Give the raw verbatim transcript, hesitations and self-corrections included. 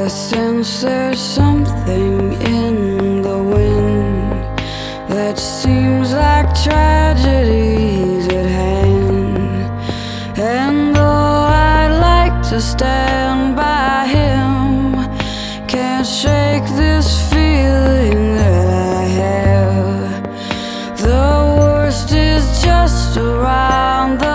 I sense there's something in the wind that seems like tragedy's at hand. And though I'd like to stand by him, can't shake this feeling that I have. The worst is just around the